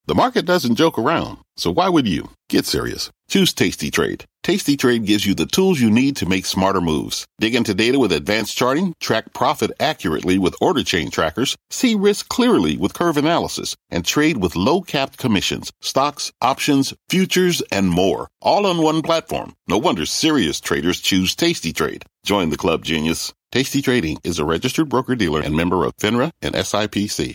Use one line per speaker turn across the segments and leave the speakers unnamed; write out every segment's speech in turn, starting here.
The market doesn't joke around, so why would you? Get serious. Choose Tasty Trade. Tasty Trade gives you the tools you need to make smarter moves. Dig into data with advanced charting, track profit accurately with order chain trackers, see risk clearly with curve analysis, and trade with low-capped commissions, stocks, options, futures, and more. All on one platform. No wonder serious traders choose Tasty Trade. Join the club, genius. Tasty Trading is a registered broker-dealer and member of FINRA and SIPC.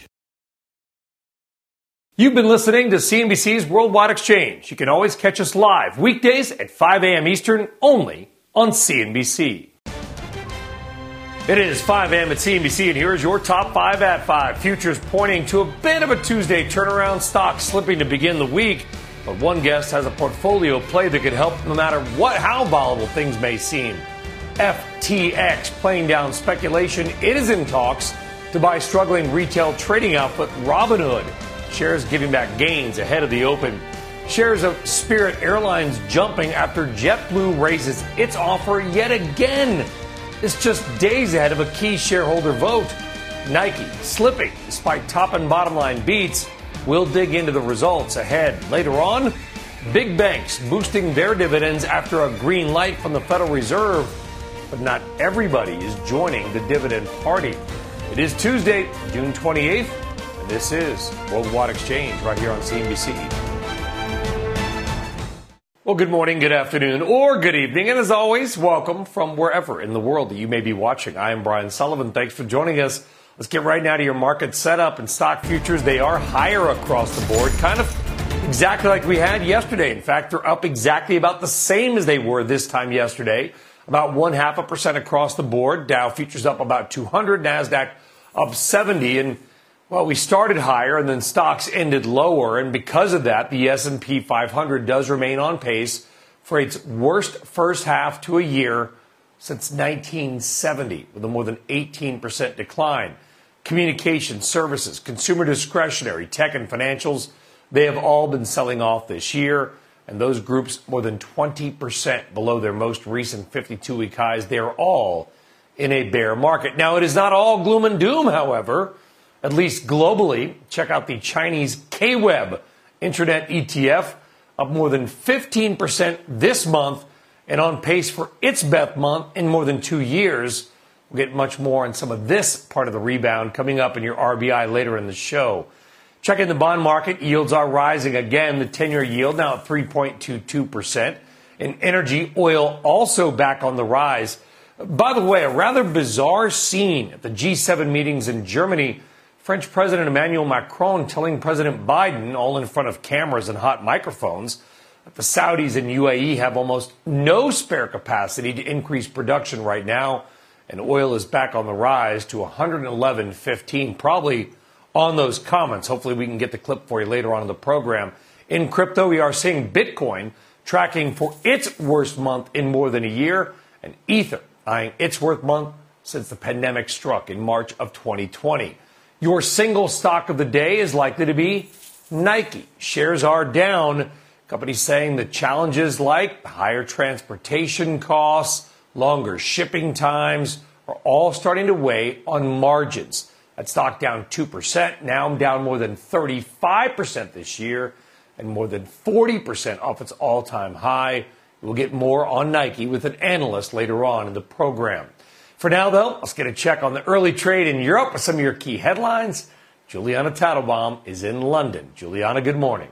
You've been listening to CNBC's Worldwide Exchange. You can always catch us live weekdays at 5 a.m. Eastern, only on CNBC. It is 5 a.m. at CNBC, and here is your top 5 at 5. Futures pointing to a bit of a Tuesday turnaround, stocks slipping to begin the week. But one guest has a portfolio play that could help no matter how volatile things may seem. FTX playing down speculation. It is in talks to buy struggling retail trading outfit Robinhood. Shares giving back gains ahead of the open. Shares of Spirit Airlines jumping after JetBlue raises its offer yet again. It's just days ahead of a key shareholder vote. Nike slipping despite top and bottom line beats. We'll dig into the results ahead. Later on, big banks boosting their dividends after a green light from the Federal Reserve. But not everybody is joining the dividend party. It is Tuesday, June 28th. This is Worldwide Exchange right here on CNBC. Well, good morning, good afternoon, or good evening. And as always, welcome from wherever in the world that you may be watching. I am Brian Sullivan. Thanks for joining us. Let's get right now to your market setup and stock futures. They are higher across the board, kind of exactly like we had yesterday. In fact, they're up exactly about the same as they were this time yesterday. About 0.5% across the board. Dow futures up about 200, NASDAQ up 70, and well, we started higher and then stocks ended lower, and because of that, the S&P 500 does remain on pace for its worst first half to a year since 1970, with a more than 18% decline. Communication, services, consumer discretionary, tech, and financials, they have all been selling off this year, and those groups more than 20% below their most recent 52-week highs. They are all in a bear market. Now, it is not all gloom and doom, however. At least globally, check out the Chinese KWEB Internet ETF, up more than 15% this month and on pace for its best month in more than 2 years. We'll get much more on some of this part of the rebound coming up in your RBI later in the show. Check in the bond market. Yields are rising again. The 10-year yield now at 3.22%. And energy, oil also back on the rise. By the way, a rather bizarre scene at the G7 meetings in Germany. French President Emmanuel Macron telling President Biden, all in front of cameras and hot microphones, that the Saudis and UAE have almost no spare capacity to increase production right now, and oil is back on the rise to 111.15, probably on those comments. Hopefully we can get the clip for you later on in the program. In crypto, we are seeing Bitcoin tracking for its worst month in more than a year, and Ether eyeing its worst month since the pandemic struck in March of 2020. Your single stock of the day is likely to be Nike. Shares are down. Companies saying the challenges like higher transportation costs, longer shipping times are all starting to weigh on margins. That stock down 2%. Now down more than 35% this year and more than 40% off its all-time high. We'll get more on Nike with an analyst later on in the program. For now, though, let's get a check on the early trade in Europe with some of your key headlines. Juliana Tattlebaum is in London. Juliana, good morning.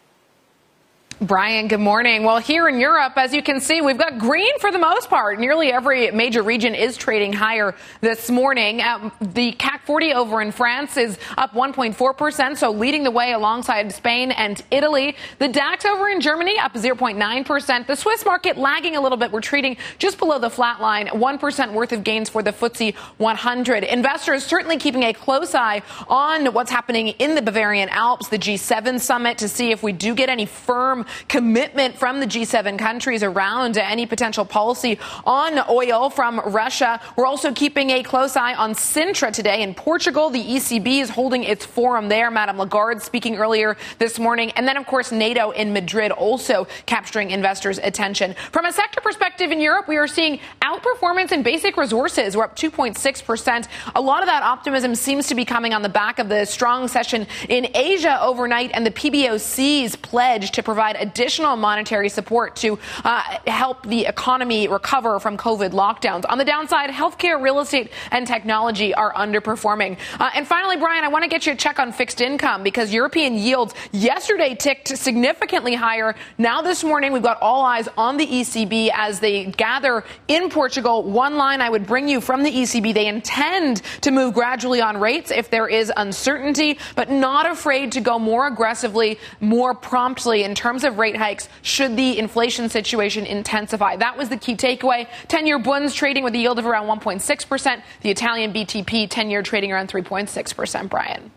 Brian, good morning. Well, here in Europe, as you can see, we've got green for the most part. Nearly every major region is trading higher this morning. The CAC 40 over in France is up 1.4%, so leading the way alongside Spain and Italy. The DAX over in Germany up 0.9%. The Swiss market lagging a little bit. We're trading just below the flat line, 1% worth of gains for the FTSE 100. Investors certainly keeping a close eye on what's happening in the Bavarian Alps, the G7 summit, to see if we do get any firm commitment from the G7 countries around any potential policy on oil from Russia. We're also keeping a close eye on Sintra today in Portugal. The ECB is holding its forum there. Madame Lagarde speaking earlier this morning. And then, of course, NATO in Madrid also capturing investors' attention. From a sector perspective in Europe, we are seeing outperformance in basic resources. We're up 2.6%. A lot of that optimism seems to be coming on the back of the strong session in Asia overnight and the PBOC's pledge to provide additional monetary support to help the economy recover from COVID lockdowns. On the downside, healthcare, real estate, and technology are underperforming. And finally, Brian, I want to get you a check on fixed income because European yields yesterday ticked significantly higher. Now this morning, we've got all eyes on the ECB as they gather in Portugal. One line I would bring you from the ECB, they intend to move gradually on rates if there is uncertainty, but not afraid to go more aggressively, more promptly in terms of rate hikes should the inflation situation intensify. That was the key takeaway. 10-year Bunds trading with a yield of around 1.6%. The Italian BTP 10-year trading around 3.6%, Brian.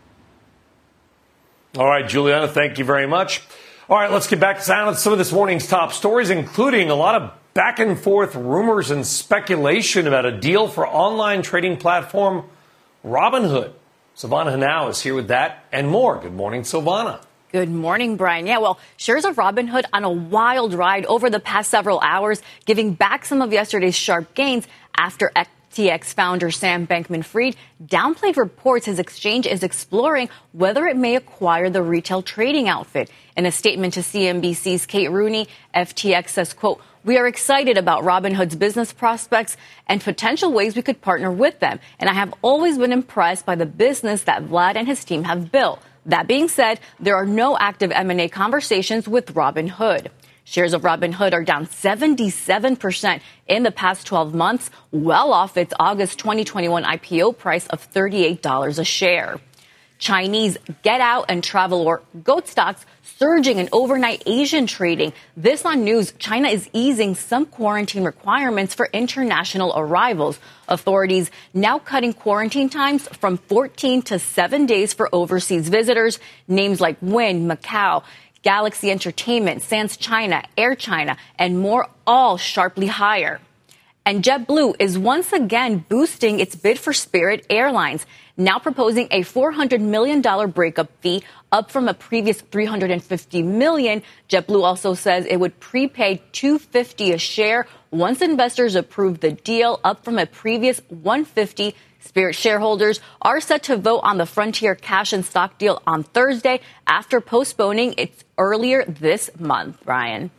All right, Juliana, thank you very much. All right, let's get back to some of this morning's top stories, including a lot of back and forth rumors and speculation about a deal for online trading platform Robinhood. Silvana Henao is here with that and more. Good morning, Silvana.
Good morning, Brian. Yeah, well, shares of Robinhood on a wild ride over the past several hours, giving back some of yesterday's sharp gains after FTX founder Sam Bankman-Fried downplayed reports his exchange is exploring whether it may acquire the retail trading outfit. In a statement to CNBC's Kate Rooney, FTX says, quote, "We are excited about Robinhood's business prospects and potential ways we could partner with them. And I have always been impressed by the business that Vlad and his team have built. That being said, there are no active M&A conversations with Robinhood." Shares of Robinhood are down 77% in the past 12 months, well off its August 2021 IPO price of $38 a share. Chinese get out and travel or GOAT stocks surging in overnight Asian trading. This on news, China is easing some quarantine requirements for international arrivals. Authorities now cutting quarantine times from 14 to 7 days for overseas visitors. Names like Wynn, Macau, Galaxy Entertainment, Sands China, Air China, and more, all sharply higher. And JetBlue is once again boosting its bid for Spirit Airlines, now proposing a $400 million breakup fee, up from a previous $350 million. JetBlue also says it would prepay $250 a share once investors approve the deal, up from a previous $150. Spirit shareholders are set to vote on the Frontier cash and stock deal on Thursday after postponing it earlier this month, Brian.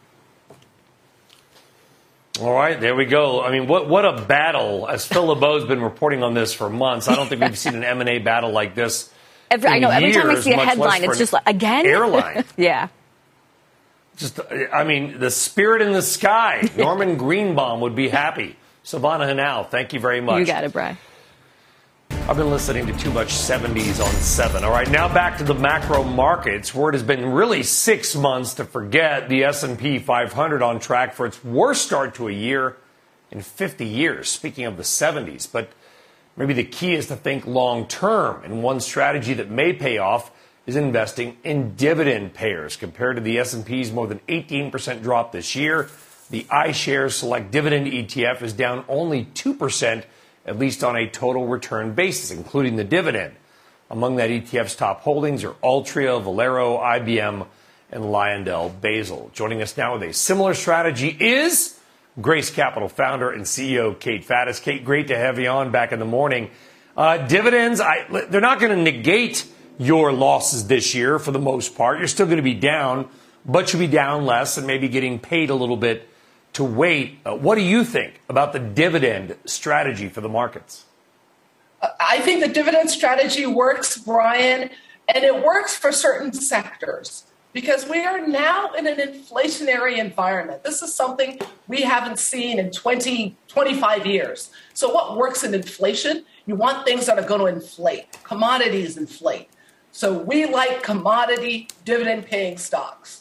All right, there we go. I mean, what a battle, as Phil LeBeau's been reporting on this for months. I don't think we've seen an M&A battle like this
I know, every time I see a headline, it's just like, again?
Airline.
Yeah.
Just, I mean, the spirit in the sky. Norman Greenbaum would be happy. Silvana Henao, thank you very much.
You got it, Brian.
I've been listening to too much 70s on 7. All right, now back to the macro markets, where it has been really 6 months to forget. The S&P 500 on track for its worst start to a year in 50 years, speaking of the 70s. But maybe the key is to think long term, and one strategy that may pay off is investing in dividend payers. Compared to the S&P's more than 18% drop this year, the iShares Select Dividend ETF is down only 2%, at least on a total return basis, including the dividend. Among that ETF's top holdings are Altria, Valero, IBM, and LyondellBasell. Joining us now with a similar strategy is Grace Capital founder and CEO Kate Faddis. Kate, great to have you on back in the morning. Dividends, they're not going to negate your losses this year for the most part. You're still going to be down, but you'll be down less and maybe getting paid a little bit to wait. What do you think about the dividend strategy for the markets?
I think the dividend strategy works, Brian, and it works for certain sectors because we are now in an inflationary environment. This is something we haven't seen in 20, 25 years. So what works in inflation? You want things that are going to inflate. Commodities inflate. So we like commodity dividend-paying stocks.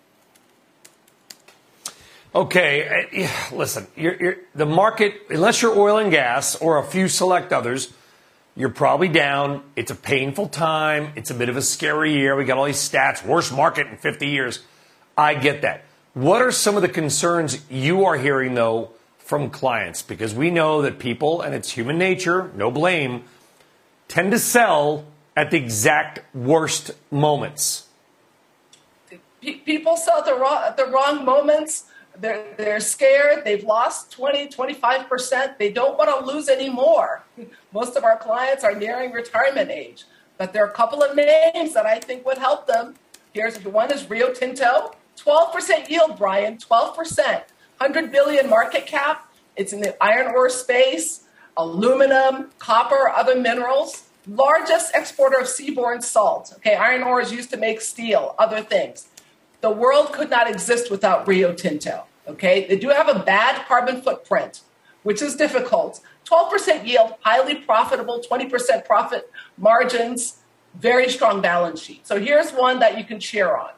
Okay, listen, the market, unless you're oil and gas or a few select others, you're probably down. It's a painful time. It's a bit of a scary year. We got all these stats, worst market in 50 years. I get that. What are some of the concerns you are hearing, though, from clients? Because we know that people, and it's human nature, no blame, tend to sell at the exact worst moments.
People sell at the wrong moments. They're scared. They've lost 20, 25%. They don't want to lose any more. Most of our clients are nearing retirement age. But there are a couple of names that I think would help them. One is Rio Tinto. 12% yield, Brian, 12%. 100 billion market cap. It's in the iron ore space, aluminum, copper, other minerals. Largest exporter of seaborne salt. Okay, iron ore is used to make steel, other things. The world could not exist without Rio Tinto. Okay, they do have a bad carbon footprint, which is difficult. 12% yield, highly profitable, 20% profit margins, very strong balance sheet. So here's one that you can cheer on.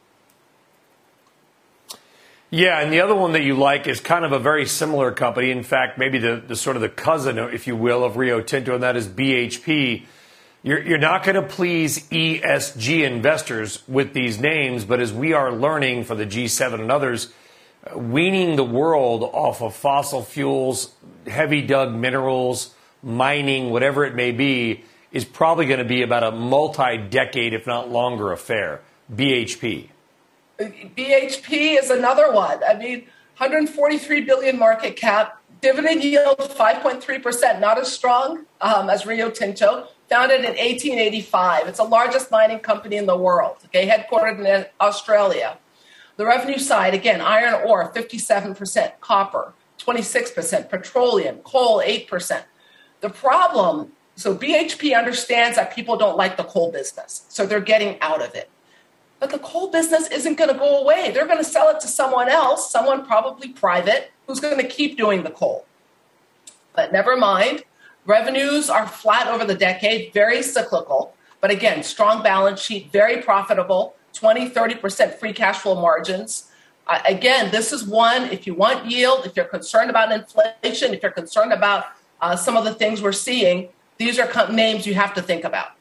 Yeah, and the other one that you like is kind of a very similar company. In fact, maybe the sort of the cousin, if you will, of Rio Tinto, and that is BHP. You're not going to please ESG investors with these names, but as we are learning for the G7 and others, weaning the world off of fossil fuels, heavy dug minerals, mining, whatever it may be, is probably going to be about a multi-decade, if not longer, affair. BHP.
BHP is another one. I mean, 143 billion market cap, dividend yield 5.3%, not as strong as Rio Tinto. Founded in 1885. It's the largest mining company in the world, okay, headquartered in Australia. The revenue side, again, iron ore, 57%, copper, 26%, petroleum, coal, 8%. The problem, so BHP understands that people don't like the coal business, so they're getting out of it. But the coal business isn't going to go away. They're going to sell it to someone else, someone probably private, who's going to keep doing the coal. But never mind. Revenues are flat over the decade, very cyclical. But again, strong balance sheet, very profitable, 20, 30% free cash flow margins. Again, this is one, if you want yield, if you're concerned about inflation, if you're concerned about some of the things we're seeing, these are names you have to think about.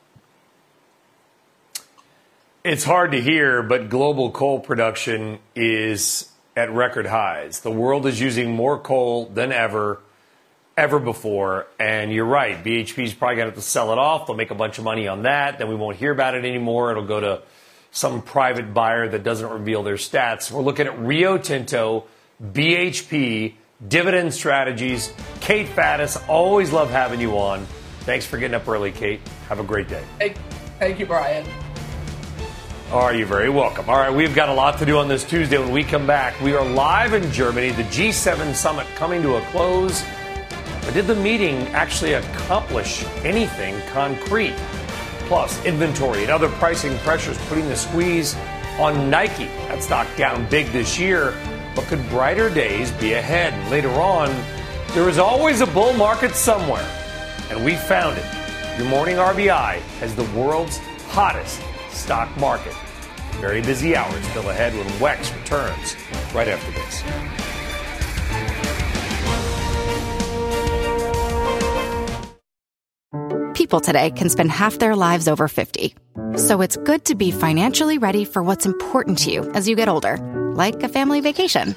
It's hard to hear, but global coal production is at record highs. The world is using more coal than ever before. And you're right, BHP is probably going to have to sell it off. They'll make a bunch of money on that. Then we won't hear about it anymore. It'll go to some private buyer that doesn't reveal their stats. We're looking at Rio Tinto, BHP, dividend strategies. Kate Faddis, always love having you on. Thanks for getting up early, Kate. Have a great day.
Thank you, Brian.
Are you very welcome. All right, we've got a lot to do on this Tuesday. When we come back, we are live in Germany, the G7 summit coming to a close. But did the meeting actually accomplish anything concrete? Plus, inventory and other pricing pressures putting the squeeze on Nike. That stock down big this year. But could brighter days be ahead? And later on, there is always a bull market somewhere. And we found it. Your morning RBI has the world's hottest stock market. Very busy hours still ahead when WEX returns right after this.
People today can spend half their lives over 50. So it's good to be financially ready for what's important to you as you get older, like a family vacation.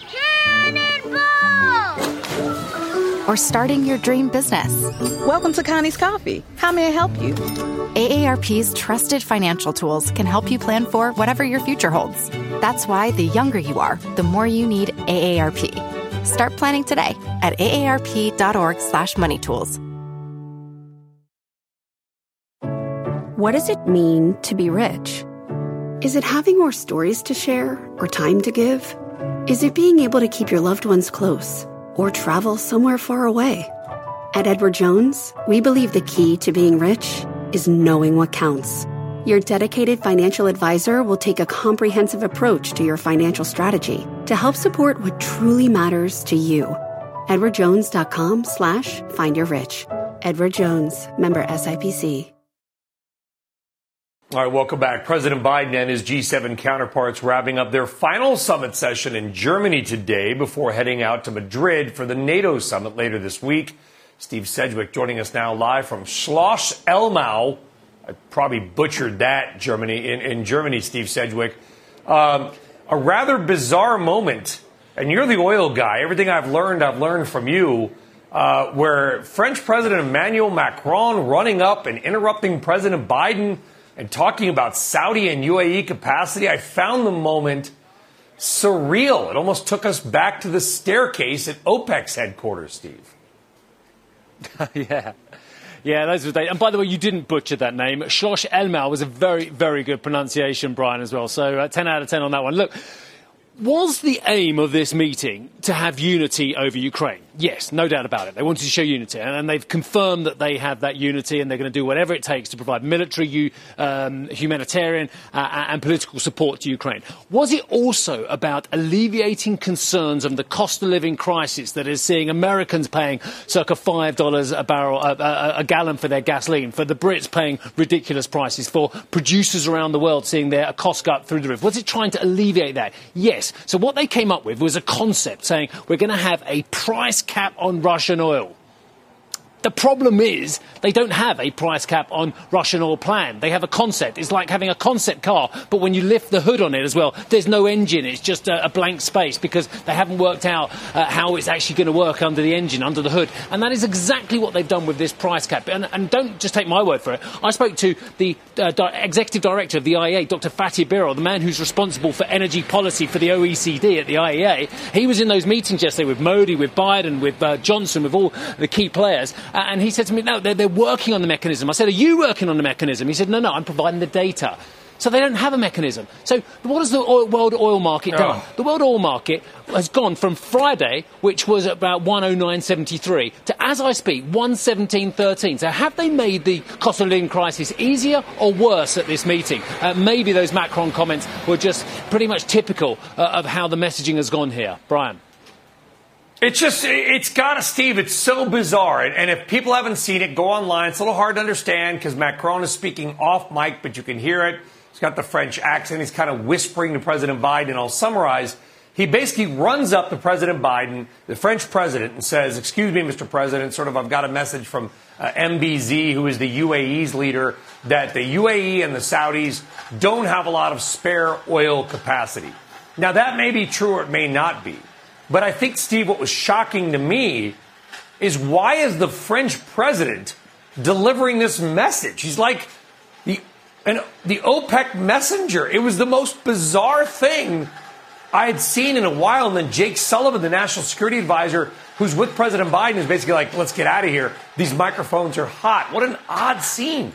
Or starting your dream business.
Welcome to Connie's Coffee. How may I help you?
AARP's trusted financial tools can help you plan for whatever your future holds. That's why the younger you are, the more you need AARP. Start planning today at aarp.org/moneytools.
What does it mean to be rich? Is it having more stories to share or time to give? Is it being able to keep your loved ones close or travel somewhere far away? At Edward Jones, we believe the key to being rich is knowing what counts. Your dedicated financial advisor will take a comprehensive approach to your financial strategy to help support what truly matters to you. EdwardJones.com/findyourrich. Edward Jones, member SIPC.
All right, welcome back. President Biden and his G7 counterparts wrapping up their final summit session in Germany today before heading out to Madrid for the NATO summit later this week. Steve Sedgwick joining us now live from Schloss Elmau. I probably butchered that, in Germany, Steve Sedgwick. All a rather bizarre moment, and you're the oil guy. Everything I've learned from you, where French President Emmanuel Macron running up and interrupting President Biden and talking about Saudi and UAE capacity. I found the moment surreal. It almost took us back to the staircase at OPEC's headquarters, Steve.
Yeah. Yeah, those were they. And by the way, you didn't butcher that name. Shosh Elmal was a very, very good pronunciation, Brian, as well. So 10 out of 10 on that one. Look, was the aim of this meeting to have unity over Ukraine? Yes, no doubt about it. They wanted to show unity, and they've confirmed that they have that unity, and they're going to do whatever it takes to provide military, humanitarian and political support to Ukraine. Was it also about alleviating concerns of the cost of living crisis that is seeing Americans paying circa $5 a barrel, a gallon for their gasoline, for the Brits paying ridiculous prices, for producers around the world seeing their costs go up through the roof? Was it trying to alleviate that? Yes. So what they came up with was a concept saying we're going to have a price cap on Russian oil. The problem is they don't have a price cap on Russian oil planned. They have a concept. It's like having a concept car, but when you lift the hood on it as well, there's no engine. It's just a blank space because they haven't worked out how it's actually going to work under the engine, under the hood. And that is exactly what they've done with this price cap. And don't just take my word for it. I spoke to the executive director of the IEA, Dr. Fatih Birol, the man who's responsible for energy policy for the OECD at the IEA. He was in those meetings yesterday with Modi, with Biden, with Johnson, with all the key players. And he said to me, no, they're working on the mechanism. I said, are you working on the mechanism? He said, no, I'm providing the data. So they don't have a mechanism. So what has the world oil market done? The world oil market has gone from Friday, which was about 109.73, to, as I speak, 117.13. So have they made the cost of living crisis easier or worse at this meeting? Maybe those Macron comments were just pretty much typical of how the messaging has gone here. Brian.
It's got to, Steve, it's so bizarre. And if people haven't seen it, go online. It's a little hard to understand because Macron is speaking off mic, but you can hear it. He's got the French accent. He's kind of whispering to President Biden. I'll summarize. He basically runs up to President Biden, the French president, and says, excuse me, Mr. President, sort of, I've got a message from MBZ, who is the UAE's leader, that the UAE and the Saudis don't have a lot of spare oil capacity. Now, that may be true or it may not be. But I think, Steve, what was shocking to me is why is the French president delivering this message? He's like the OPEC messenger. It was the most bizarre thing I had seen in a while. And then Jake Sullivan, the national security advisor, who's with President Biden, is basically like, let's get out of here. These microphones are hot. What an odd scene.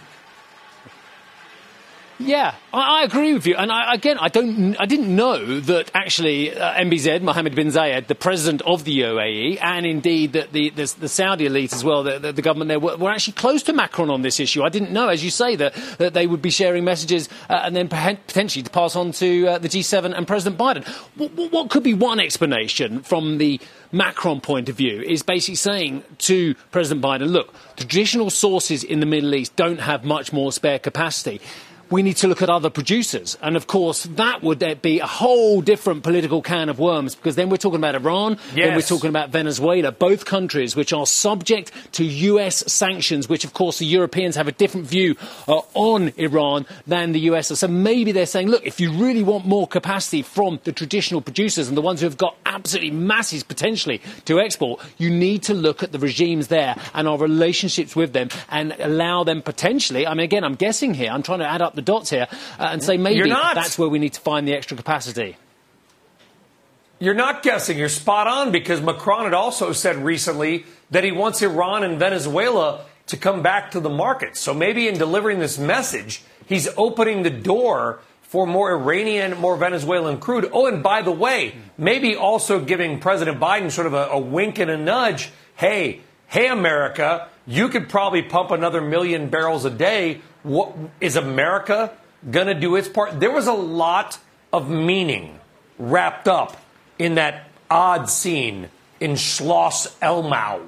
Yeah, I agree with you. And I didn't know that actually MBZ, Mohammed bin Zayed, the president of the UAE, and indeed that the Saudi elite as well, the government there, were actually close to Macron on this issue. I didn't know, as you say, that they would be sharing messages and then potentially to pass on to the G7 and President Biden. What could be one explanation from the Macron point of view is basically saying to President Biden, look, traditional sources in the Middle East don't have much more spare capacity. We need to look at other producers. And, of course, that would be a whole different political can of worms, because then we're talking about Iran, then we're talking about Venezuela, both countries which are subject to US sanctions, which, of course, the Europeans have a different view on Iran than the US. So maybe they're saying, look, if you really want more capacity from the traditional producers and the ones who have got absolutely masses potentially to export, you need to look at the regimes there and our relationships with them and allow them potentially, I mean, again, I'm guessing here, I'm trying to add up the dots here and say maybe that's where we need to find the extra capacity.
You're not guessing. You're spot on, because Macron had also said recently that he wants Iran and Venezuela to come back to the market. So maybe in delivering this message, he's opening the door for more Iranian, more Venezuelan crude. Oh, and by the way, maybe also giving President Biden sort of a wink and a nudge. Hey, America, you could probably pump another 1 million barrels a day. What is America going to do its part? There was a lot of meaning wrapped up in that odd scene in Schloss Elmau.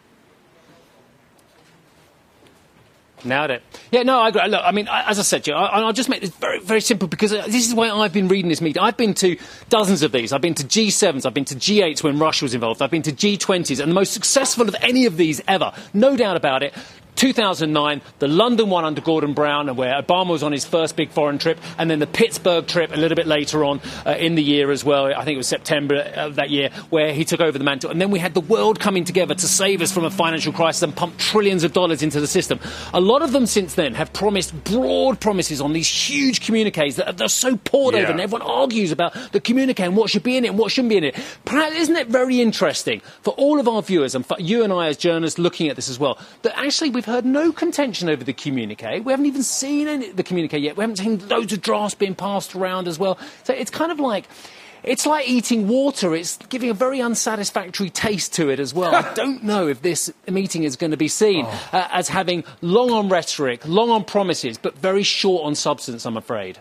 Nailed it. Yeah, no, I agree. Look, I mean, as I said to you, I'll just make this very, very simple, because this is why I've been reading this meeting. I've been to dozens of these. I've been to G7s. I've been to G8s when Russia was involved. I've been to G20s, and the most successful of any of these ever, no doubt about it, 2009, the London one under Gordon Brown, and where Obama was on his first big foreign trip, and then the Pittsburgh trip a little bit later on in the year as well. I think it was September of that year, where he took over the mantle. And then we had the world coming together to save us from a financial crisis and pump trillions of dollars into the system. A lot of them since then have promised broad promises on these huge communiques that they're so poured over, and everyone argues about the communique and what should be in it and what shouldn't be in it. Perhaps, isn't it very interesting for all of our viewers and for you and I as journalists looking at this as well, that actually we've heard no contention over the communique. We haven't even seen any of the communique yet. We haven't seen loads of drafts being passed around as well. So it's kind of like... It's like eating water. It's giving a very unsatisfactory taste to it as well. I don't know if this meeting is going to be seen as having long on rhetoric, long on promises, but very short on substance, I'm afraid.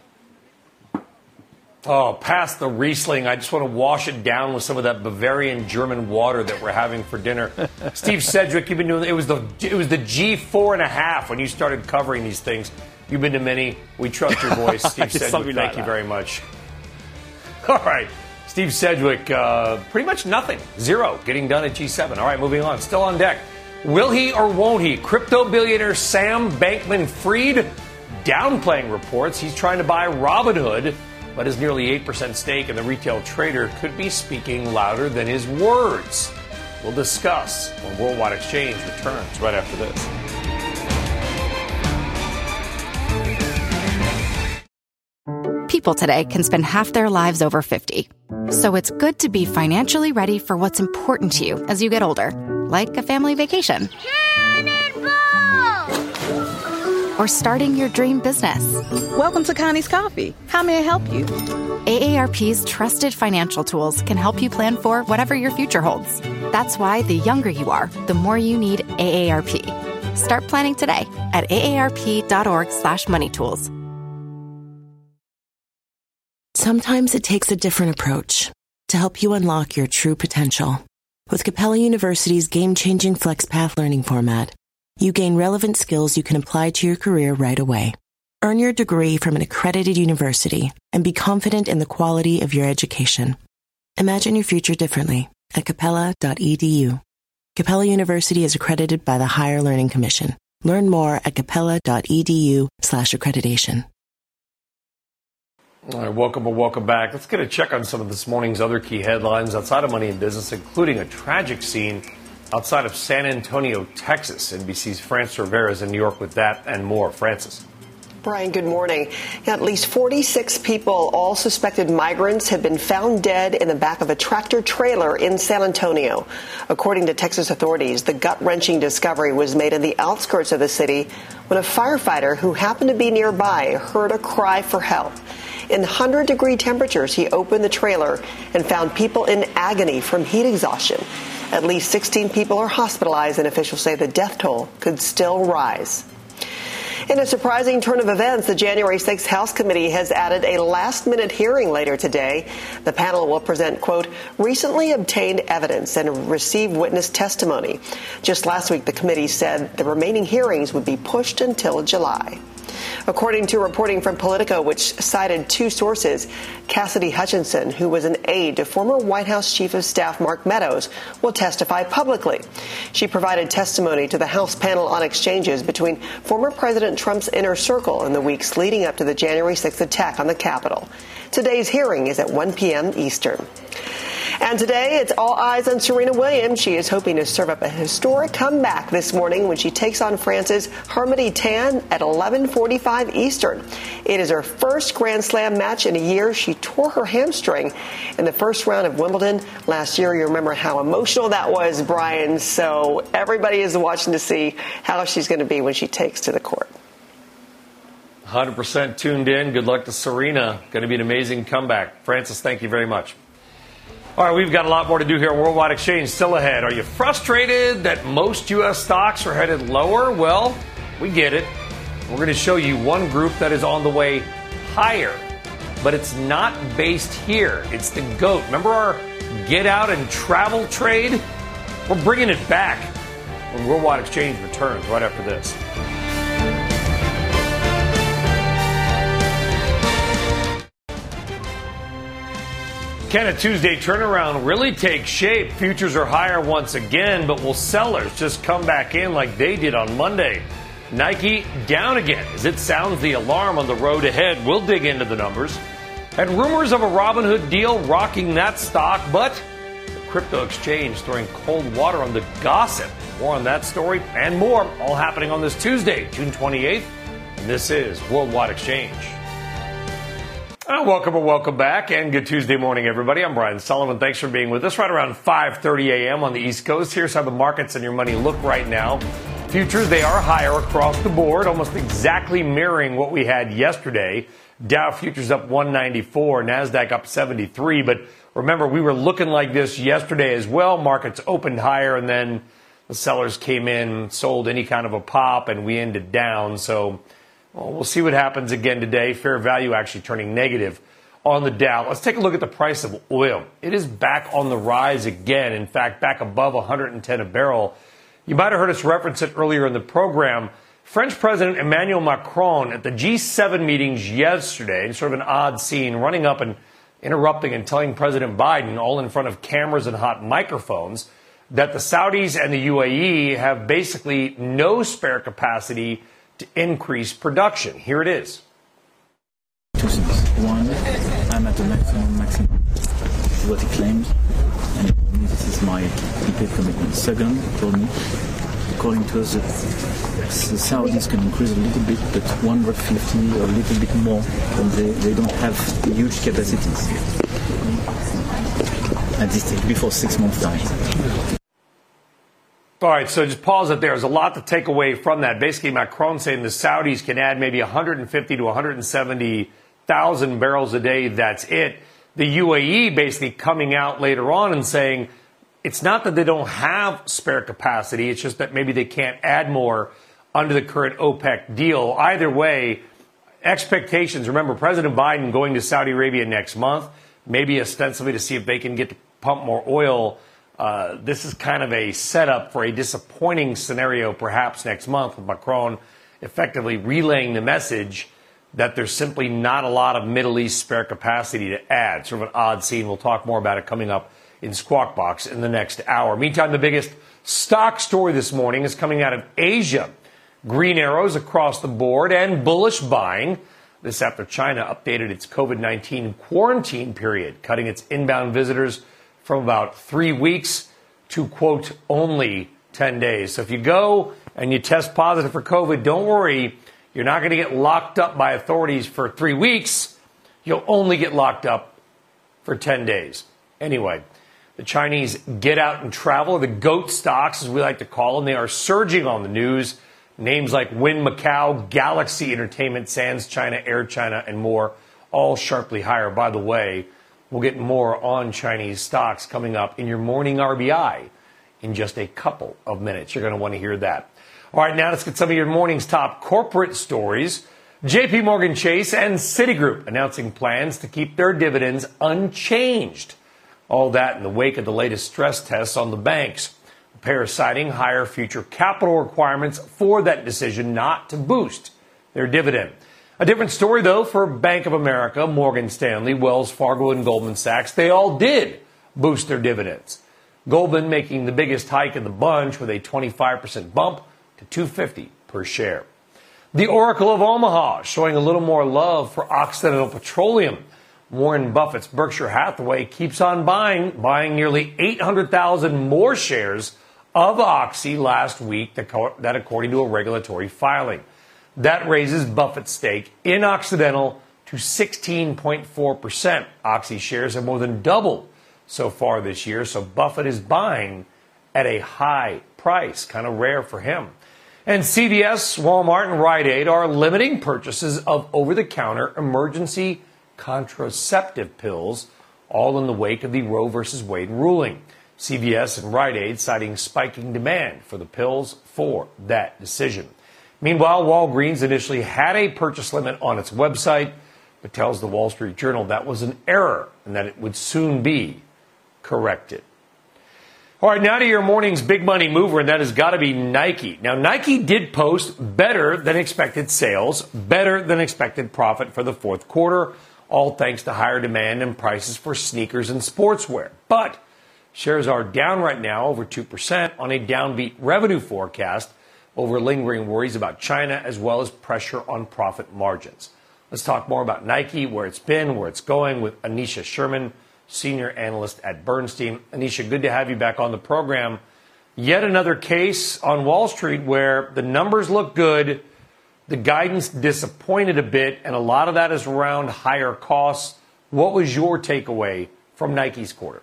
Oh, past the Riesling. I just want to wash it down with some of that Bavarian German water that we're having for dinner. Steve Sedgwick, you've been doing it was the G4.5 when you started covering these things. You've been to many. We trust your voice, Steve Sedgwick. Thank you very much. All right. Steve Sedgwick, pretty much nothing. Zero getting done at G7. All right, moving on. Still on deck. Will he or won't he? Crypto billionaire Sam Bankman-Fried downplaying reports he's trying to buy Robinhood, but his nearly 8% stake in the retail trader could be speaking louder than his words. We'll discuss when Worldwide Exchange returns right after this.
People today can spend half their lives over 50. So it's good to be financially ready for what's important to you as you get older, like a family vacation. Or starting your dream business.
Welcome to Connie's Coffee. How may I help you?
AARP's trusted financial tools can help you plan for whatever your future holds. That's why the younger you are, the more you need AARP. Start planning today at aarp.org/moneytools.
Sometimes it takes a different approach to help you unlock your true potential. With Capella University's game-changing FlexPath learning format, you gain relevant skills you can apply to your career right away. Earn your degree from an accredited university and be confident in the quality of your education. Imagine your future differently at capella.edu. Capella University is accredited by the Higher Learning Commission. Learn more at capella.edu/accreditation.
All right, welcome back. Let's get a check on some of this morning's other key headlines outside of money and business, including a tragic scene outside of San Antonio, Texas. NBC's Frances Rivera is in New York with that and more. Frances.
Brian, good morning. At least 46 people, all suspected migrants, have been found dead in the back of a tractor trailer in San Antonio. According to Texas authorities, the gut-wrenching discovery was made in the outskirts of the city when a firefighter who happened to be nearby heard a cry for help. In 100-degree temperatures, he opened the trailer and found people in agony from heat exhaustion. At least 16 people are hospitalized, and officials say the death toll could still rise. In a surprising turn of events, the January 6th House Committee has added a last-minute hearing later today. The panel will present, quote, recently obtained evidence and receive witness testimony. Just last week, the committee said the remaining hearings would be pushed until July. According to reporting from Politico, which cited two sources, Cassidy Hutchinson, who was an aide to former White House Chief of Staff Mark Meadows, will testify publicly. She provided testimony to the House panel on exchanges between former President Trump's inner circle in the weeks leading up to the January 6th attack on the Capitol. Today's hearing is at 1 p.m. Eastern. And today, it's all eyes on Serena Williams. She is hoping to serve up a historic comeback this morning when she takes on France's Harmony Tan at 11:45 Eastern. It is her first Grand Slam match in a year. She tore her hamstring in the first round of Wimbledon last year. You remember how emotional that was, Brian. So everybody is watching to see how she's going to be when she takes to the court.
100% tuned in. Good luck to Serena. Going to be an amazing comeback. Frances, thank you very much. All right, we've got a lot more to do here. Worldwide Exchange still ahead. Are you frustrated that most U.S. stocks are headed lower? Well, we get it. We're going to show you one group that is on the way higher, but it's not based here. It's the GOAT. Remember our get out and travel trade? We're bringing it back when Worldwide Exchange returns right after this. Can a Tuesday turnaround really take shape? Futures are higher once again, but will sellers just come back in like they did on Monday? Nike down again as it sounds the alarm on the road ahead. We'll dig into the numbers. And rumors of a Robinhood deal rocking that stock, but the crypto exchange throwing cold water on the gossip. More on that story and more, all happening on this Tuesday, June 28th. And this is Worldwide Exchange. Welcome back, and good Tuesday morning, everybody. I'm Brian Sullivan. Thanks for being with us right around 5:30 a.m. on the East Coast. Here's how the markets and your money look right now. Futures, they are higher across the board, almost exactly mirroring what we had yesterday. Dow futures up 194, NASDAQ up 73. But remember, we were looking like this yesterday as well. Markets opened higher, and then the sellers came in, sold any kind of a pop, and we ended down. So we'll see what happens again today. Fair value actually turning negative on the Dow. Let's take a look at the price of oil. It is back on the rise again. In fact, back above 110 a barrel. You might have heard us reference it earlier in the program. French President Emmanuel Macron at the G7 meetings yesterday, sort of an odd scene, running up and interrupting and telling President Biden, all in front of cameras and hot microphones, that the Saudis and the UAE have basically no spare capacity to increase production. Here it is.
Two things. One, I'm at the maximum, what he claimed, and this is my complete commitment. Second, he told me, according to us, the Saudis can increase a little bit, but 150 or a little bit more, and they don't have huge capacities at this stage, before 6 months' time.
All right, so just pause it there. There's a lot to take away from that. Basically, Macron saying the Saudis can add maybe 150 to 170,000 barrels a day. That's it. The UAE basically coming out later on and saying it's not that they don't have spare capacity. It's just that maybe they can't add more under the current OPEC deal. Either way, expectations. Remember, President Biden going to Saudi Arabia next month, maybe ostensibly to see if they can get to pump more oil. This is kind of a setup for a disappointing scenario perhaps next month with Macron effectively relaying the message that there's simply not a lot of Middle East spare capacity to add. Sort of an odd scene. We'll talk more about it coming up in Squawk Box in the next hour. Meantime, the biggest stock story this morning is coming out of Asia. Green arrows across the board and bullish buying. This after China updated its COVID-19 quarantine period, cutting its inbound visitors from about 3 weeks to, quote, only 10 days. So if you go and you test positive for COVID, don't worry. You're not going to get locked up by authorities for 3 weeks. You'll only get locked up for 10 days. Anyway, the Chinese get out and travel, the GOAT stocks, as we like to call them, they are surging on the news. Names like Wynn Macau, Galaxy Entertainment, Sands China, Air China, and more, all sharply higher. By the way, we'll get more on Chinese stocks coming up in your morning RBI in just a couple of minutes. You're going to want to hear that. All right, now let's get some of your morning's top corporate stories. JP Morgan Chase and Citigroup announcing plans to keep their dividends unchanged. All that in the wake of the latest stress tests on the banks. The pair citing higher future capital requirements for that decision not to boost their dividend. A different story, though, for Bank of America, Morgan Stanley, Wells Fargo, and Goldman Sachs. They all did boost their dividends. Goldman making the biggest hike in the bunch with a 25% bump to $2.50 per share. The Oracle of Omaha showing a little more love for Occidental Petroleum. Warren Buffett's Berkshire Hathaway keeps on buying nearly 800,000 more shares of Oxy last week, that according to a regulatory filing. That raises Buffett's stake in Occidental to 16.4%. Oxy shares have more than doubled so far this year, so Buffett is buying at a high price, kind of rare for him. And CVS, Walmart, and Rite Aid are limiting purchases of over-the-counter emergency contraceptive pills, all in the wake of the Roe v. Wade ruling. CVS and Rite Aid citing spiking demand for the pills for that decision. Meanwhile, Walgreens initially had a purchase limit on its website, but tells the Wall Street Journal that was an error and that it would soon be corrected. All right, now to your morning's big money mover, and that has got to be Nike. Now, Nike did post better than expected sales, better than expected profit for the fourth quarter, all thanks to higher demand and prices for sneakers and sportswear. But shares are down right now over 2% on a downbeat revenue forecast over lingering worries about China as well as pressure on profit margins. Let's talk more about Nike, where it's been, where it's going with Anisha Sherman, senior analyst at Bernstein. Anisha, good to have you back on the program. Yet another case on Wall Street where the numbers look good, the guidance disappointed a bit, and a lot of that is around higher costs. What was your takeaway from Nike's quarter?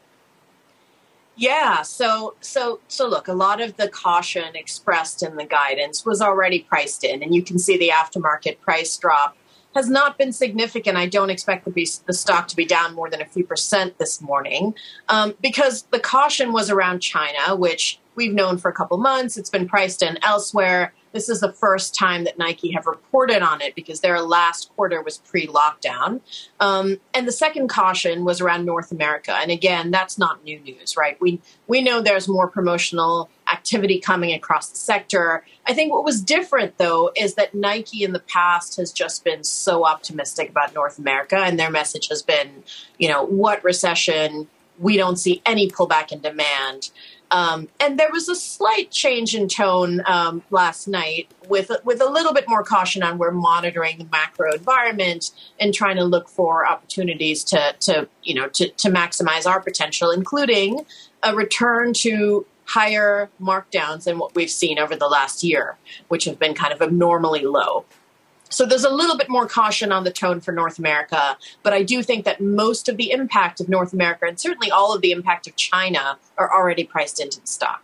Yeah, so look, a lot of the caution expressed in the guidance was already priced in, and you can see the aftermarket price drop has not been significant. I don't expect the stock to be down more than a few percent this morning because the caution was around China, which we've known for a couple months. It's been priced in elsewhere. This is the first time that Nike have reported on it because their last quarter was pre-lockdown. And the second caution was around North America. And again, that's not new news, right? We know there's more promotional activity coming across the sector. I think what was different, though, is that Nike in the past has just been so optimistic about North America. And their message has been, what recession? We don't see any pullback in demand. And there was a slight change in tone last night with a little bit more caution on we're monitoring the macro environment and trying to look for opportunities to maximize our potential, including a return to higher markdowns than what we've seen over the last year, which have been kind of abnormally low. So there's a little bit more caution on the tone for North America, but I do think that most of the impact of North America and certainly all of the impact of China are already priced into the stock.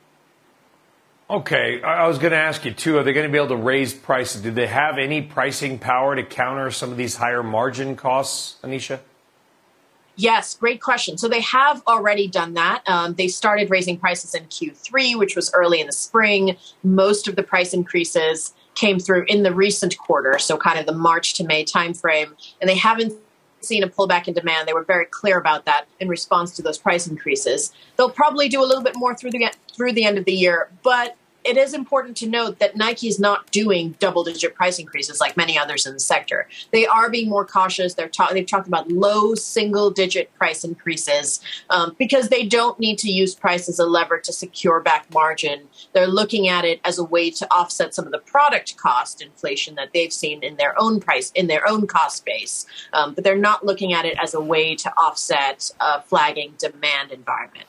Okay, I was going to ask you, too, are they going to be able to raise prices? Do they have any pricing power to counter some of these higher margin costs, Anisha?
Yes, great question. So they have already done that. They started raising prices in Q3, which was early in the spring. Most of the price increases came through in the recent quarter, so kind of the March to May timeframe, and they haven't seen a pullback in demand. They were very clear about that in response to those price increases. They'll probably do a little bit more through the end of the year, but it is important to note that Nike is not doing double-digit price increases like many others in the sector. They are being more cautious. They've talked about low single-digit price increases because they don't need to use price as a lever to secure back margin. They're looking at it as a way to offset some of the product cost inflation that they've seen in their own cost base. But they're not looking at it as a way to offset a flagging demand environment.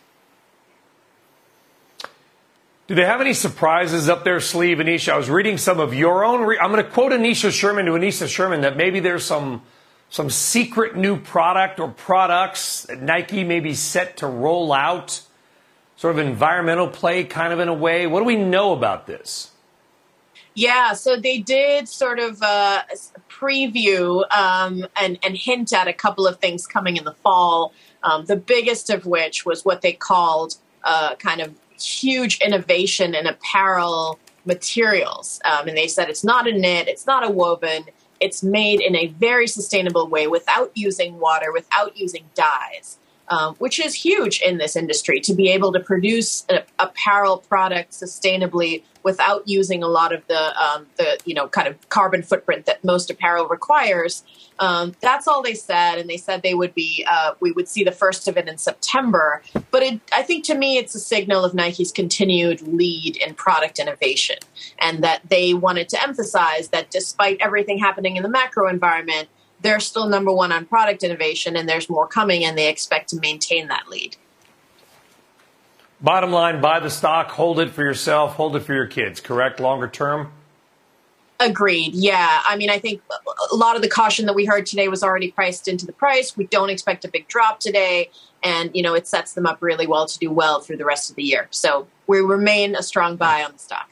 Do they have any surprises up their sleeve, Anisha? I was reading some of your own. I'm going to quote Anisha Sherman that maybe there's some secret new product or products that Nike may be set to roll out, sort of environmental play kind of in a way. What do we know about this?
Yeah, so they did sort of preview and hint at a couple of things coming in the fall, the biggest of which was what they called kind of huge innovation in apparel materials. And they said it's not a knit, it's not a woven, it's made in a very sustainable way without using water, without using dyes, which is huge in this industry to be able to produce an apparel product sustainably without using a lot of the kind of carbon footprint that most apparel requires. That's all they said, and they said they would be. We would see the first of it in September. But I think to me, it's a signal of Nike's continued lead in product innovation, and that they wanted to emphasize that despite everything happening in the macro environment, they're still number one on product innovation, and there's more coming, and they expect to maintain that lead.
Bottom line, buy the stock, hold it for yourself, hold it for your kids, correct? Longer term?
Agreed. Yeah. I mean, I think a lot of the caution that we heard today was already priced into the price. We don't expect a big drop today. And, it sets them up really well to do well through the rest of the year. So we remain a strong buy on the stock.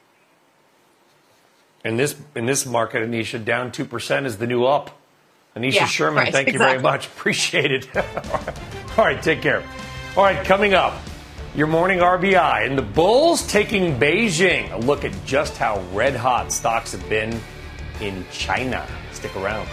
In
this market, Anisha, down 2% is the new up. Anisha Sherman, thank you very much. Appreciate it. All right, take care. All right, coming up, your morning RBI and the bulls taking Beijing. A look at just how red hot stocks have been in China. Stick around.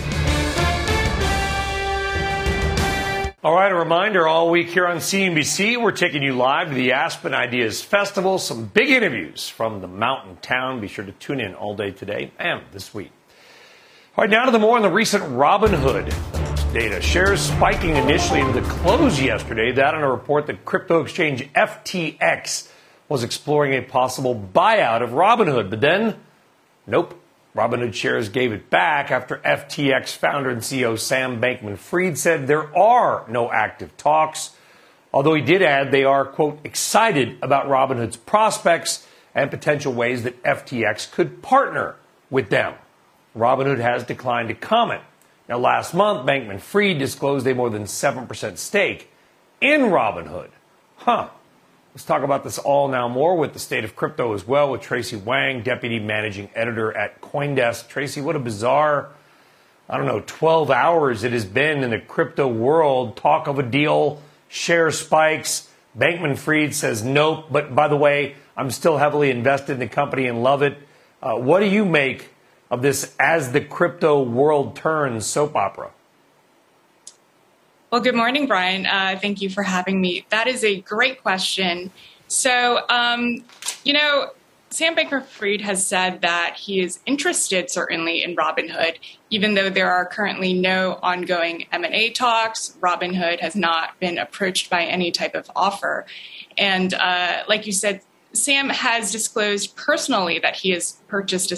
All right, a reminder, all week here on CNBC, we're taking you live to the Aspen Ideas Festival. Some big interviews from the mountain town. Be sure to tune in all day today and this week. All right, now to the more on the recent Robinhood data. Shares spiking initially into the close yesterday. That on a report that crypto exchange FTX was exploring a possible buyout of Robinhood. But then, nope. Robinhood shares gave it back after FTX founder and CEO Sam Bankman-Fried said there are no active talks. Although he did add they are, quote, excited about Robinhood's prospects and potential ways that FTX could partner with them. Robinhood has declined to comment. Now, last month, Bankman-Fried disclosed a more than 7% stake in Robinhood. Let's talk about this all now more with the state of crypto as well with Tracy Wang, Deputy Managing Editor at CoinDesk. Tracy, what a bizarre, 12 hours it has been in the crypto world. Talk of a deal, share spikes. Bankman-Fried says nope. But by the way, I'm still heavily invested in the company and love it. What do you make of this as the crypto world turns soap opera?
Well, good morning, Brian. Thank you for having me. That is a great question. So, Sam Bankman-Fried has said that he is interested, certainly, in Robinhood, even though there are currently no ongoing M&A talks. Robinhood has not been approached by any type of offer. And like you said, Sam has disclosed personally that he has purchased a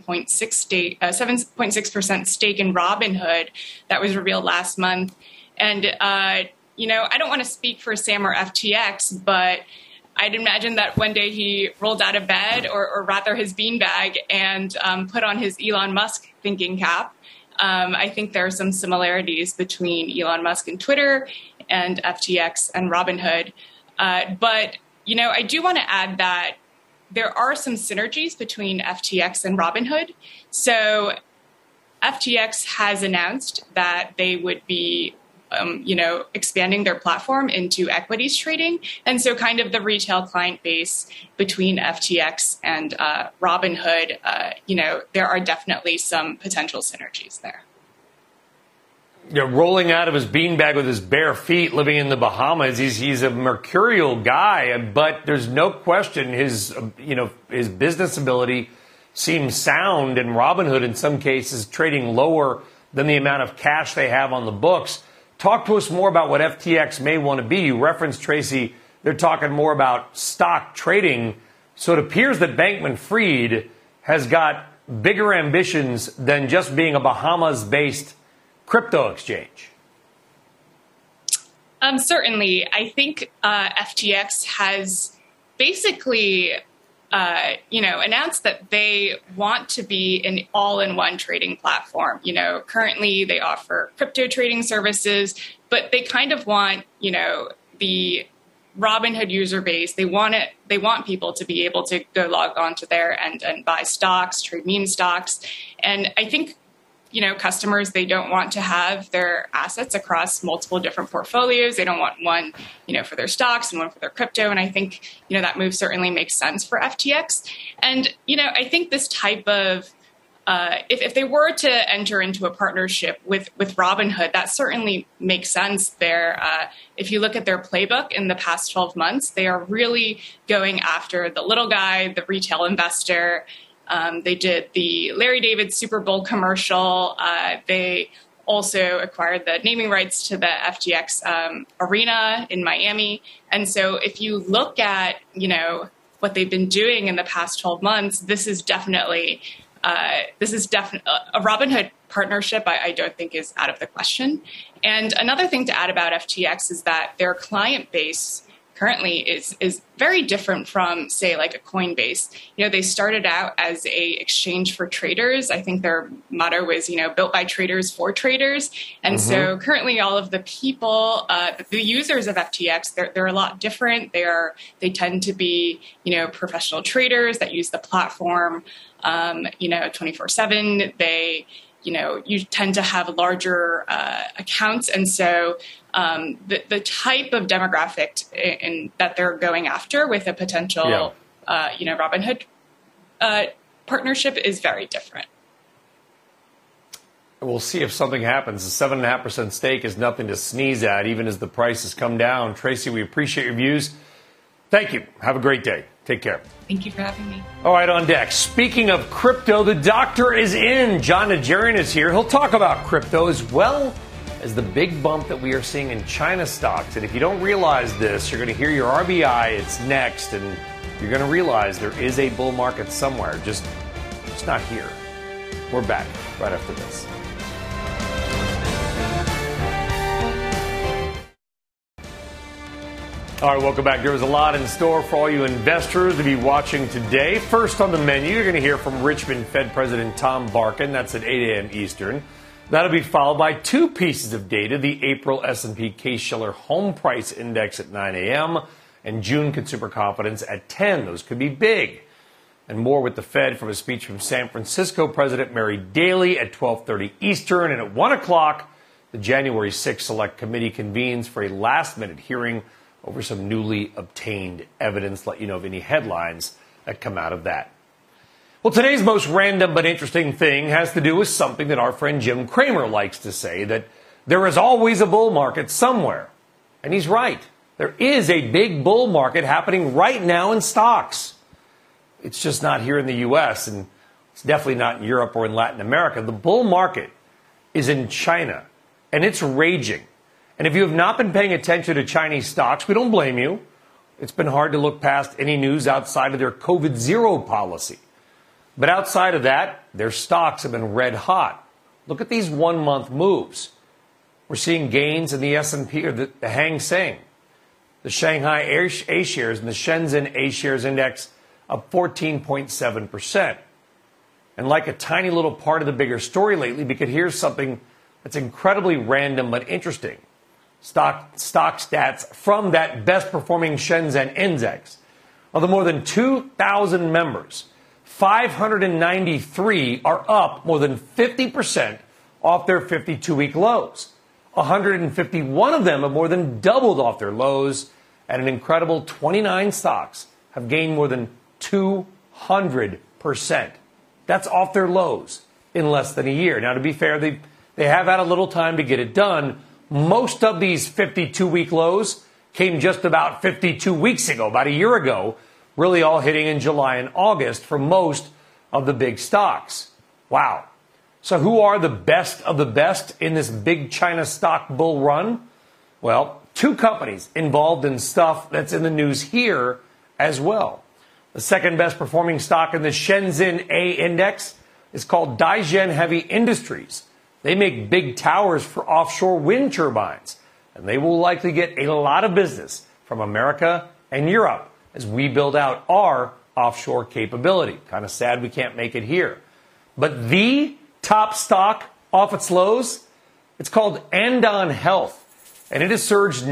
7.6% stake in Robinhood that was revealed last month. And, I don't want to speak for Sam or FTX, but I'd imagine that one day he rolled out of bed or rather his beanbag and put on his Elon Musk thinking cap. I think there are some similarities between Elon Musk and Twitter and FTX and Robinhood. But I do want to add that there are some synergies between FTX and Robinhood. So FTX has announced that they would be, expanding their platform into equities trading. And so kind of the retail client base between FTX and Robinhood, there are definitely some potential synergies there.
Rolling out of his beanbag with his bare feet, living in the Bahamas. He's a mercurial guy, but there's no question his business ability seems sound, and Robinhood in some cases trading lower than the amount of cash they have on the books. Talk to us more about what FTX may want to be. You referenced, Tracy, they're talking more about stock trading. So it appears that Bankman-Fried has got bigger ambitions than just being a Bahamas-based crypto exchange.
Certainly. I think FTX has basically, announced that they want to be an all-in-one trading platform. Currently they offer crypto trading services, but they kind of want, the Robinhood user base. They want people to be able to go log on to there and buy stocks, trade meme stocks. And I think, customers, they don't want to have their assets across multiple different portfolios. They don't want one, for their stocks and one for their crypto. And I think, that move certainly makes sense for FTX. And, I think this type of, if they were to enter into a partnership with Robinhood, that certainly makes sense there. If you look at their playbook in the past 12 months, they are really going after the little guy, the retail investor. They did the Larry David Super Bowl commercial. They also acquired the naming rights to the FTX arena in Miami. And so if you look at, what they've been doing in the past 12 months, this is definitely a Robinhood partnership I don't think is out of the question. And another thing to add about FTX is that their client base currently is very different from, say, like a Coinbase. They started out as a exchange for traders. I think their motto was, built by traders for traders. And so currently all of the people, the users of FTX, they're a lot different. They tend to be, professional traders that use the platform, 24/7. They, you tend to have larger accounts. And so the type of demographic that they're going after with a potential, Robinhood partnership is very different.
We'll see if something happens. The 7.5% stake is nothing to sneeze at, even as the prices come down. Tracy, we appreciate your views. Thank you. Have a great day. Take care.
Thank you for having me.
All right, on deck. Speaking of crypto, the doctor is in. Jon Najarian is here. He'll talk about crypto as well as the big bump that we are seeing in China stocks. And if you don't realize this, you're going to hear your RBI. It's next, and you're going to realize there is a bull market somewhere, just not here. We're back right after this. All right, welcome back. There was a lot in store for all you investors to be watching today. First on the menu, you're going to hear from Richmond Fed President Tom Barkin. That's at 8 a.m. Eastern. That'll be followed by two pieces of data, the April S&P Case-Shiller Home Price Index at 9 a.m. and June Consumer Confidence at 10. Those could be big. And more with the Fed from a speech from San Francisco President Mary Daly at 12:30 Eastern. And at 1 o'clock, the January 6th Select Committee convenes for a last-minute hearing over some newly obtained evidence. Let you know of any headlines that come out of that. Well, today's most random but interesting thing has to do with something that our friend Jim Cramer likes to say, that there is always a bull market somewhere. And he's right. There is a big bull market happening right now in stocks. It's just not here in the U.S., and it's definitely not in Europe or in Latin America. The bull market is in China, and it's raging. And if you have not been paying attention to Chinese stocks, we don't blame you. It's been hard to look past any news outside of their COVID-0 policy. But outside of that, their stocks have been red hot. Look at these one-month moves. We're seeing gains in the S&P, or the Hang Seng, the Shanghai A-shares, and the Shenzhen A-shares index up 14.7%. And like a tiny little part of the bigger story lately, because here's something that's incredibly random but interesting. Stock stats from that best-performing Shenzhen index. Of the more than 2,000 members, 593 are up more than 50% off their 52-week lows. 151 of them have more than doubled off their lows, and an incredible 29 stocks have gained more than 200%. That's off their lows in less than a year. Now, to be fair, they have had a little time to get it done. Most of these 52-week lows came just about 52 weeks ago, about a year ago, really all hitting in July and August for most of the big stocks. Wow. So who are the best of the best in this big China stock bull run? Well, two companies involved in stuff that's in the news here as well. The second best performing stock in the Shenzhen A index is called Daizhen Heavy Industries. They make big towers for offshore wind turbines, and they will likely get a lot of business from America and Europe as we build out our offshore capability. Kind of sad we can't make it here. But the top stock off its lows, it's called Andon Health, and it has surged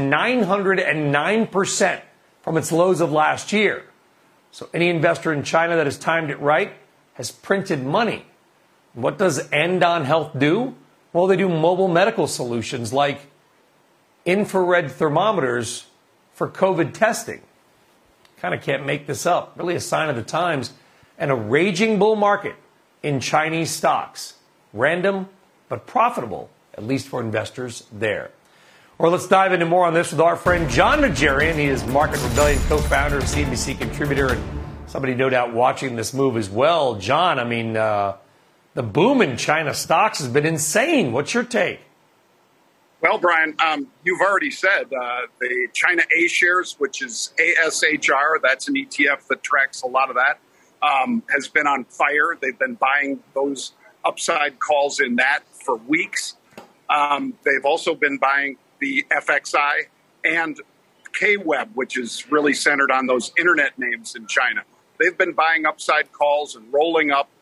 909% from its lows of last year. So any investor in China that has timed it right has printed money. What does Andon Health do? Well, they do mobile medical solutions like infrared thermometers for COVID testing. Kind of can't make this up. Really a sign of the times. And a raging bull market in Chinese stocks. Random, but profitable, at least for investors there. Or let's dive into more on this with our friend Jon Najarian. He is Market Rebellion co-founder, CNBC contributor, and somebody no doubt watching this move as well. John, I mean, the boom in China stocks has been insane. What's your take?
Well, Brian, you've already said the China A shares, which is ASHR, that's an ETF that tracks a lot of that, has been on fire. They've been buying those upside calls in that for weeks. They've also been buying the FXI and KWeb, which is really centered on those internet names in China. They've been buying upside calls and rolling up.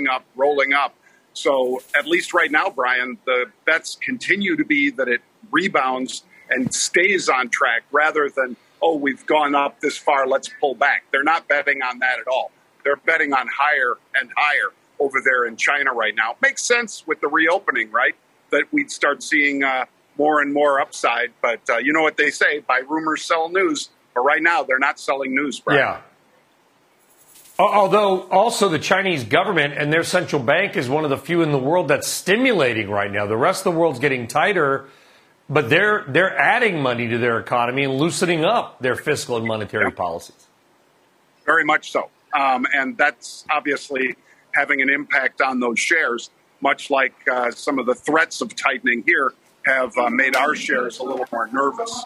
So at least right now, Brian, the bets continue to be that it rebounds and stays on track rather than, oh, we've gone up this far, let's pull back. They're not betting on that at all. They're betting on higher and higher over there in China right now. Makes sense with the reopening, right? That we'd start seeing more and more upside. But you know what they say, buy rumors, sell news. But right now, they're not selling news, Brian.
Yeah. Although also the Chinese government and their central bank is one of the few in the world that's stimulating right now. The rest of the world's getting tighter, but they're adding money to their economy and loosening up their fiscal and monetary policies.
Very much so. And that's obviously having an impact on those shares, much like some of the threats of tightening here have made our shares a little more nervous.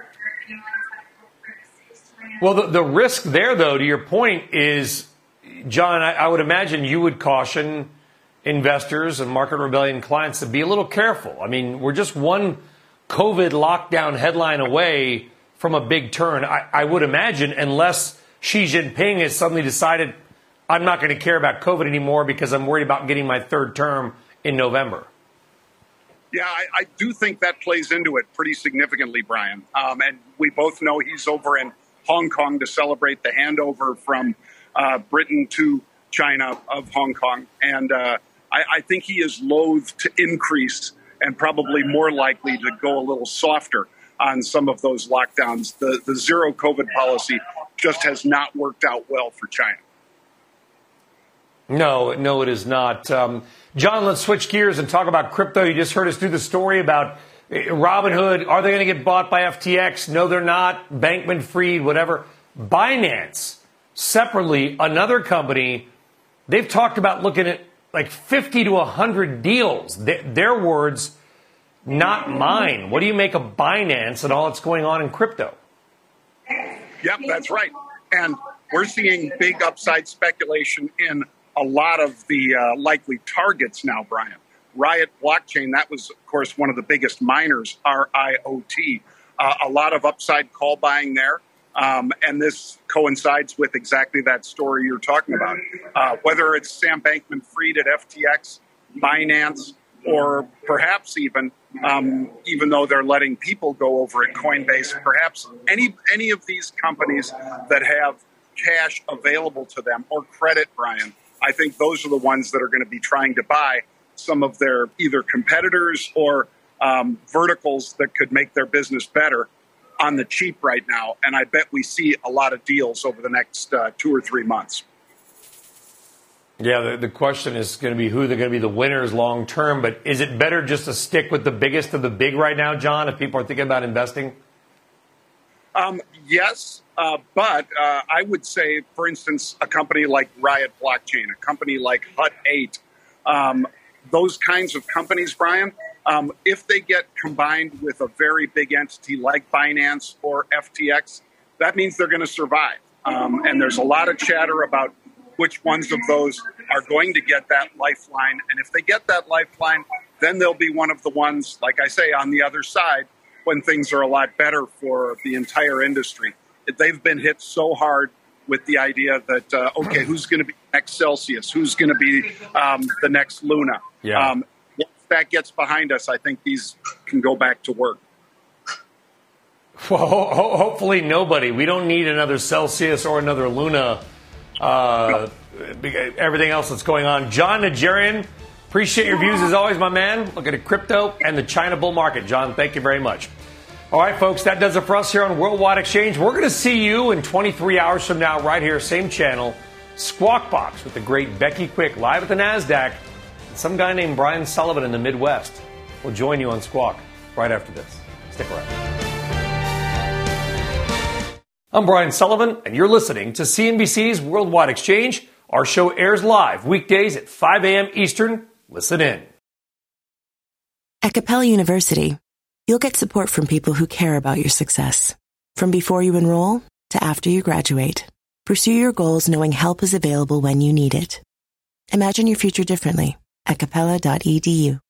Well, the risk there, though, to your point is, John, I would imagine you would caution investors and Market Rebellion clients to be a little careful. I mean, we're just one COVID lockdown headline away from a big turn. I would imagine, unless Xi Jinping has suddenly decided, I'm not going to care about COVID anymore because I'm worried about getting my third term in November.
Yeah, I do think that plays into it pretty significantly, Brian. And we both know he's over in Hong Kong to celebrate the handover from Britain to China of Hong Kong. And I think he is loath to increase and probably more likely to go a little softer on some of those lockdowns. The zero COVID policy just has not worked out well for China.
No, it is not. John, let's switch gears and talk about crypto. You just heard us do the story about Robinhood. Are they going to get bought by FTX? No, they're not. Bankman-Fried, whatever. Binance, separately, another company, they've talked about looking at like 50 to 100 deals. Their words, not mine. What do you make of Binance and all that's going on in crypto?
Yep, that's right. And we're seeing big upside speculation in a lot of the likely targets now, Brian. Riot Blockchain, that was, of course, one of the biggest miners, RIOT. A lot of upside call buying there. And this coincides with exactly that story you're talking about. Whether it's Sam Bankman-Fried at FTX, Binance, or perhaps even though they're letting people go over at Coinbase, perhaps any of these companies that have cash available to them or credit, Brian, I think those are the ones that are going to be trying to buy some of their either competitors or verticals that could make their business better on the cheap right now. And I bet we see a lot of deals over the next 2 or 3 months.
Yeah, the question is going to be who they're going to be the winners long term. But is it better just to stick with the biggest of the big right now, John, if people are thinking about investing?
Yes, but I would say, for instance, a company like Riot Blockchain, a company like Hut 8, those kinds of companies, Brian, if they get combined with a very big entity like Binance or FTX, that means they're going to survive. And there's a lot of chatter about which ones of those are going to get that lifeline. And if they get that lifeline, then they'll be one of the ones, like I say, on the other side when things are a lot better for the entire industry. They've been hit so hard with the idea that, okay, who's going to be next Celsius? Who's going to be the next Luna?
Yeah.
Once that gets behind us, I think these can go back to work.
Well, hopefully nobody. We don't need another Celsius or another Luna. Everything else that's going on. John Najarian, appreciate your views as always, my man. Looking at crypto and the China bull market. John, thank you very much. All right, folks, that does it for us here on Worldwide Exchange. We're going to see you in 23 hours from now right here, same channel, Squawk Box with the great Becky Quick live at the NASDAQ. And some guy named Brian Sullivan in the Midwest will join you on Squawk right after this. Stick around. I'm Brian Sullivan, and you're listening to CNBC's Worldwide Exchange. Our show airs live weekdays at 5 a.m. Eastern. Listen in.
At Capella University, you'll get support from people who care about your success. From before you enroll to after you graduate, pursue your goals knowing help is available when you need it. Imagine your future differently at capella.edu.